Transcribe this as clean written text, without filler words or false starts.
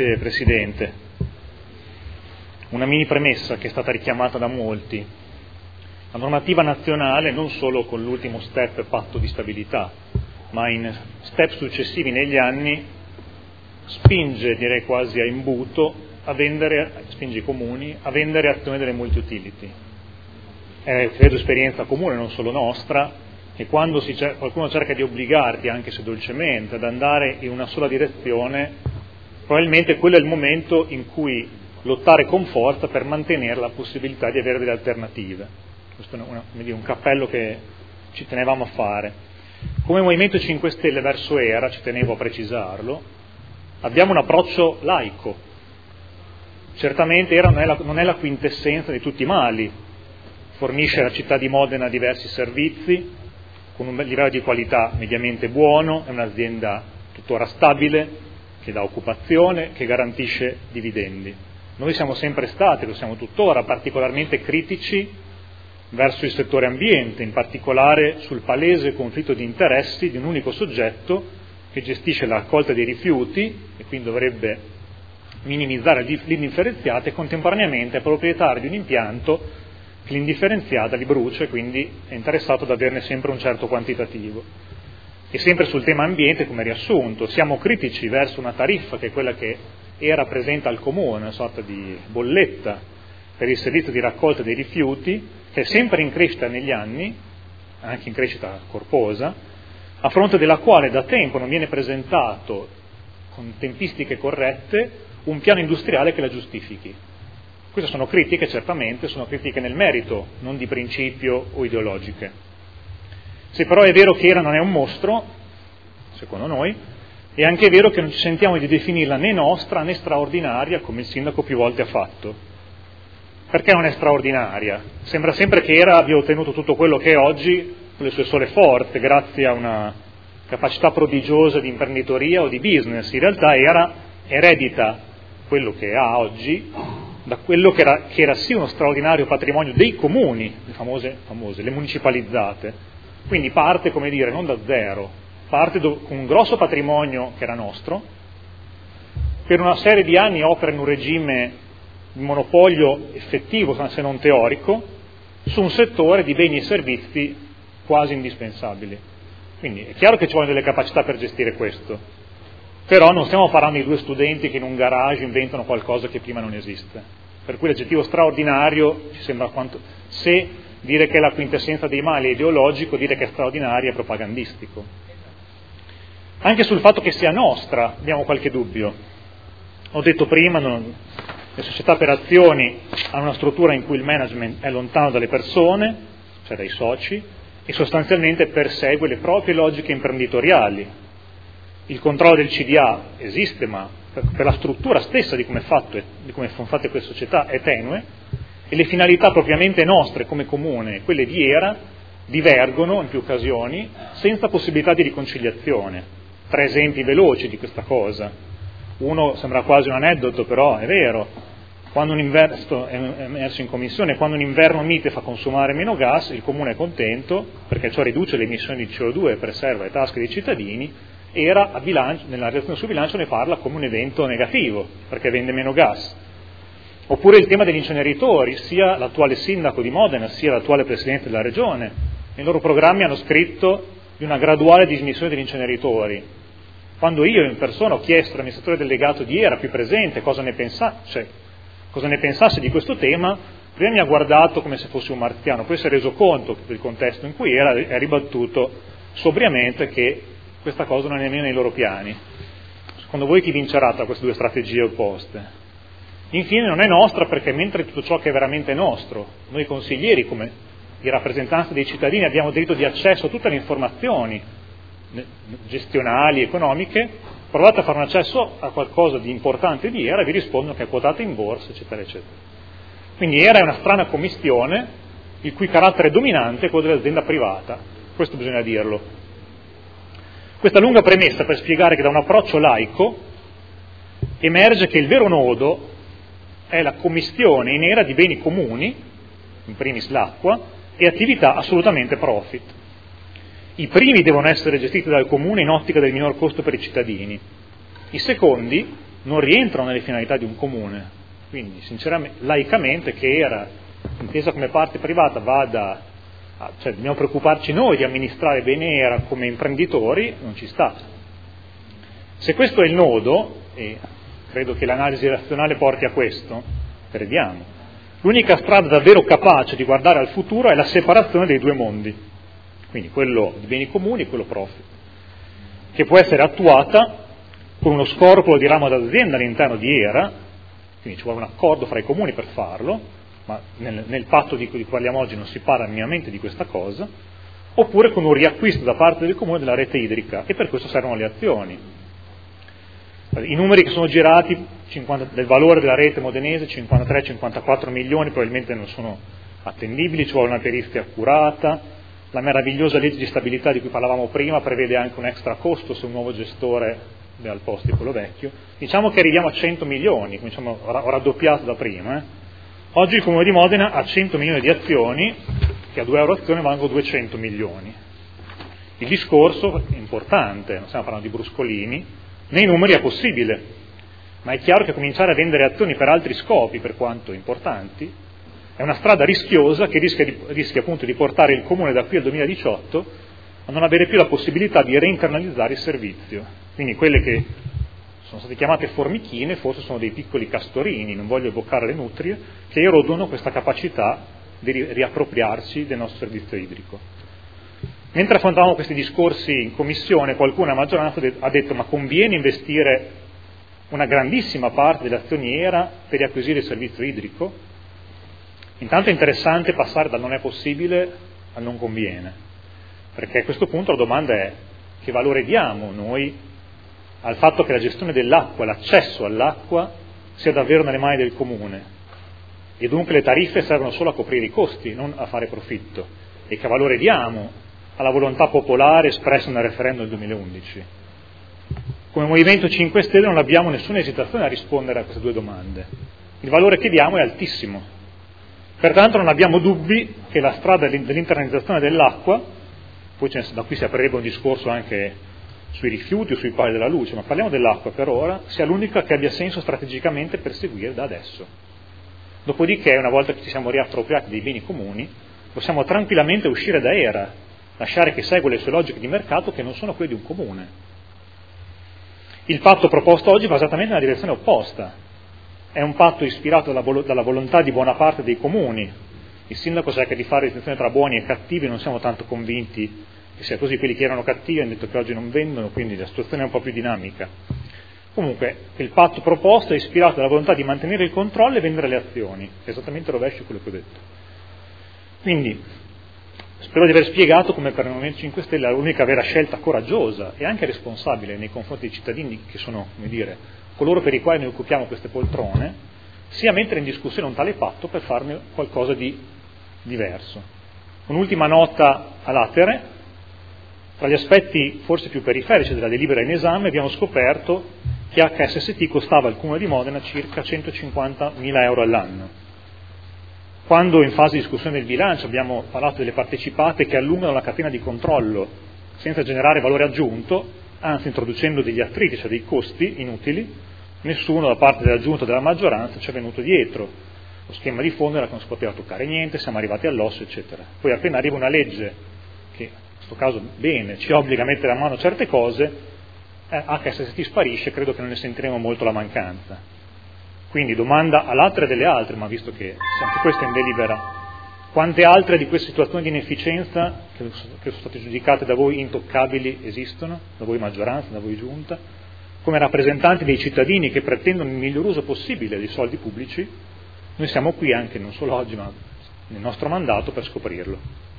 Grazie Presidente. Una mini premessa che è stata richiamata da molti. La normativa nazionale, non solo con l'ultimo step patto di stabilità, ma in step successivi negli anni, spinge, direi quasi a imbuto, spinge i comuni a vendere azioni delle multi-utility. È, credo, esperienza comune, non solo nostra, che quando qualcuno cerca di obbligarti, anche se dolcemente, ad andare in una sola direzione, probabilmente quello è il momento in cui lottare con forza per mantenere la possibilità di avere delle alternative. Questo è un cappello che ci tenevamo a fare. Come Movimento 5 Stelle verso ERA, ci tenevo a precisarlo, abbiamo un approccio laico. Certamente ERA non è la quintessenza di tutti i mali, fornisce alla città di Modena diversi servizi, con un livello di qualità mediamente buono, è un'azienda tuttora stabile, che dà occupazione, che garantisce dividendi. Noi siamo sempre stati, lo siamo tuttora, particolarmente critici verso il settore ambiente, in particolare sul palese conflitto di interessi di un unico soggetto che gestisce la raccolta dei rifiuti e quindi dovrebbe minimizzare l'indifferenziata e contemporaneamente è proprietario di un impianto che l'indifferenziata li brucia e quindi è interessato ad averne sempre un certo quantitativo. E sempre sul tema ambiente, come riassunto, siamo critici verso una tariffa che è quella che rappresenta al comune, una sorta di bolletta per il servizio di raccolta dei rifiuti, che è sempre in crescita negli anni, anche in crescita corposa, a fronte della quale da tempo non viene presentato con tempistiche corrette un piano industriale che la giustifichi. Queste sono critiche, certamente, sono critiche nel merito, non di principio o ideologiche. Se però è vero che ERA non è un mostro, secondo noi, è anche vero che non ci sentiamo di definirla né nostra né straordinaria, come il sindaco più volte ha fatto. Perché non è straordinaria? Sembra sempre che ERA abbia ottenuto tutto quello che è oggi con le sue sole forze, grazie a una capacità prodigiosa di imprenditoria o di business. In realtà ERA eredita quello che ha oggi da quello che era sì uno straordinario patrimonio dei comuni, le famose, le municipalizzate. Quindi parte, come dire, non da zero, parte con un grosso patrimonio che era nostro, per una serie di anni opera in un regime di monopolio effettivo, se non teorico, su un settore di beni e servizi quasi indispensabili. Quindi è chiaro che ci vogliono delle capacità per gestire questo, però non stiamo parlando di due studenti che in un garage inventano qualcosa che prima non esiste. Per cui l'aggettivo straordinario ci sembra se dire che è la quintessenza dei mali è ideologico, dire che è straordinario è propagandistico. Anche sul fatto che sia nostra abbiamo qualche dubbio. Ho detto prima, le società per azioni hanno una struttura in cui il management è lontano dalle persone, cioè dai soci, e sostanzialmente persegue le proprie logiche imprenditoriali. Il controllo del CDA esiste, ma per la struttura stessa di come sono fatte queste società è tenue, e le finalità propriamente nostre come comune e quelle di ERA divergono in più occasioni senza possibilità di riconciliazione. 3 esempi veloci di questa cosa. Uno sembra quasi un aneddoto, però è vero. Quando è emerso in commissione, quando un inverno mite fa consumare meno gas, il comune è contento perché ciò riduce le emissioni di CO2 e preserva le tasche dei cittadini. ERA nella relazione sul bilancio ne parla come un evento negativo, perché vende meno gas. Oppure il tema degli inceneritori, sia l'attuale sindaco di Modena, sia l'attuale presidente della regione, nei loro programmi hanno scritto di una graduale dismissione degli inceneritori. Quando io in persona ho chiesto all'amministratore delegato di ERA, più presente, cosa ne pensasse di questo tema, prima mi ha guardato come se fosse un marziano, poi si è reso conto del contesto in cui era e ha ribattuto sobriamente che questa cosa non è nemmeno nei loro piani. Secondo voi chi vincerà tra queste due strategie opposte? Infine non è nostra perché mentre tutto ciò che è veramente nostro, noi consiglieri come di rappresentanza dei cittadini abbiamo diritto di accesso a tutte le informazioni gestionali, economiche, provate a fare un accesso a qualcosa di importante di ERA e vi rispondono che è quotata in borsa, eccetera, eccetera. Quindi ERA è una strana commistione il cui carattere dominante è quello dell'azienda privata, questo bisogna dirlo. Questa lunga premessa per spiegare che da un approccio laico emerge che il vero nodo è la commistione in ERA di beni comuni, in primis l'acqua, e attività assolutamente profit. I primi devono essere gestiti dal comune in ottica del minor costo per i cittadini, i secondi non rientrano nelle finalità di un comune, quindi sinceramente, laicamente, che era intesa come parte privata, cioè dobbiamo preoccuparci noi di amministrare bene ERA come imprenditori, non ci sta. Se questo è il nodo, e credo che l'analisi razionale porti a questo, crediamo, l'unica strada davvero capace di guardare al futuro è la separazione dei due mondi, quindi quello di beni comuni e quello profit, che può essere attuata con uno scorporo di ramo d'azienda all'interno di ERA, quindi ci vuole un accordo fra i comuni per farlo, ma nel patto di cui parliamo oggi non si parla minimamente di questa cosa, oppure con un riacquisto da parte del comune della rete idrica, e per questo servono le azioni. I numeri che sono girati del valore della rete modenese, 53-54 milioni, probabilmente non sono attendibili, ci vuole una perizia accurata, la meravigliosa legge di stabilità di cui parlavamo prima prevede anche un extra costo se un nuovo gestore è al posto di quello vecchio. Diciamo che arriviamo a 100 milioni, cominciamo, ho raddoppiato da prima. Oggi il Comune di Modena ha 100 milioni di azioni, che a 2 euro azione valgono 200 milioni. Il discorso è importante, non stiamo parlando di bruscolini, nei numeri è possibile, ma è chiaro che cominciare a vendere azioni per altri scopi, per quanto importanti, è una strada rischiosa che rischia appunto di portare il Comune da qui al 2018 a non avere più la possibilità di reinternalizzare il servizio. Quindi quelle che sono state chiamate formichine forse sono dei piccoli castorini, non voglio evocare le nutrie, che erodono questa capacità di riappropriarci del nostro servizio idrico. Mentre affrontavamo questi discorsi in commissione, qualcuno a maggioranza ha detto: ma conviene investire una grandissima parte delle azioni ERA per riacquisire il servizio idrico? Intanto è interessante passare dal non è possibile al non conviene, perché a questo punto la domanda è: che valore diamo noi al fatto che la gestione dell'acqua, l'accesso all'acqua sia davvero nelle mani del comune, e dunque le tariffe servono solo a coprire i costi, non a fare profitto, e che valore diamo alla volontà popolare espressa nel referendum del 2011? Come Movimento 5 Stelle non abbiamo nessuna esitazione a rispondere a queste due domande. Il valore che diamo è altissimo, pertanto non abbiamo dubbi che la strada dell'internalizzazione dell'acqua, poi da qui si aprirebbe un discorso anche sui rifiuti o sui pali della luce, ma parliamo dell'acqua per ora, sia l'unica che abbia senso strategicamente perseguire da adesso. Dopodiché, una volta che ci siamo riappropriati dei beni comuni, possiamo tranquillamente uscire da ERA, lasciare che segua le sue logiche di mercato che non sono quelle di un comune. Il patto proposto oggi va esattamente nella direzione opposta. È un patto ispirato dalla volontà di buona parte dei comuni. Il sindaco cerca di fare distinzione tra buoni e cattivi, non siamo tanto convinti che sia così. Quelli che erano cattivi hanno detto che oggi non vendono, quindi la situazione è un po' più dinamica. Comunque il patto proposto è ispirato dalla volontà di mantenere il controllo e vendere le azioni, che è esattamente il rovescio di quello che ho detto. Quindi spero di aver spiegato come per il Movimento 5 Stelle l'unica vera scelta coraggiosa e anche responsabile nei confronti dei cittadini, che sono, come dire, coloro per i quali noi occupiamo queste poltrone, sia mettere in discussione un tale patto per farne qualcosa di diverso. Un'ultima nota a latere: tra gli aspetti forse più periferici della delibera in esame abbiamo scoperto che HSST costava al Comune di Modena circa 150.000 euro all'anno. Quando in fase di discussione del bilancio abbiamo parlato delle partecipate che allungano la catena di controllo senza generare valore aggiunto, anzi introducendo degli attriti, cioè dei costi inutili, nessuno da parte della Giunta o della maggioranza ci è venuto dietro. Lo schema di fondo era che non si poteva toccare niente, siamo arrivati all'osso, eccetera. Poi appena arriva una legge che, in questo caso bene, ci obbliga a mettere a mano certe cose, HSST sparisce, credo che non ne sentiremo molto la mancanza. Quindi domanda all'altra delle altre, ma visto che anche questo è in delibera, quante altre di queste situazioni di inefficienza che sono state giudicate da voi intoccabili esistono, da voi maggioranza, da voi giunta, come rappresentanti dei cittadini che pretendono il miglior uso possibile dei soldi pubblici? Noi siamo qui anche non solo oggi, ma nel nostro mandato per scoprirlo.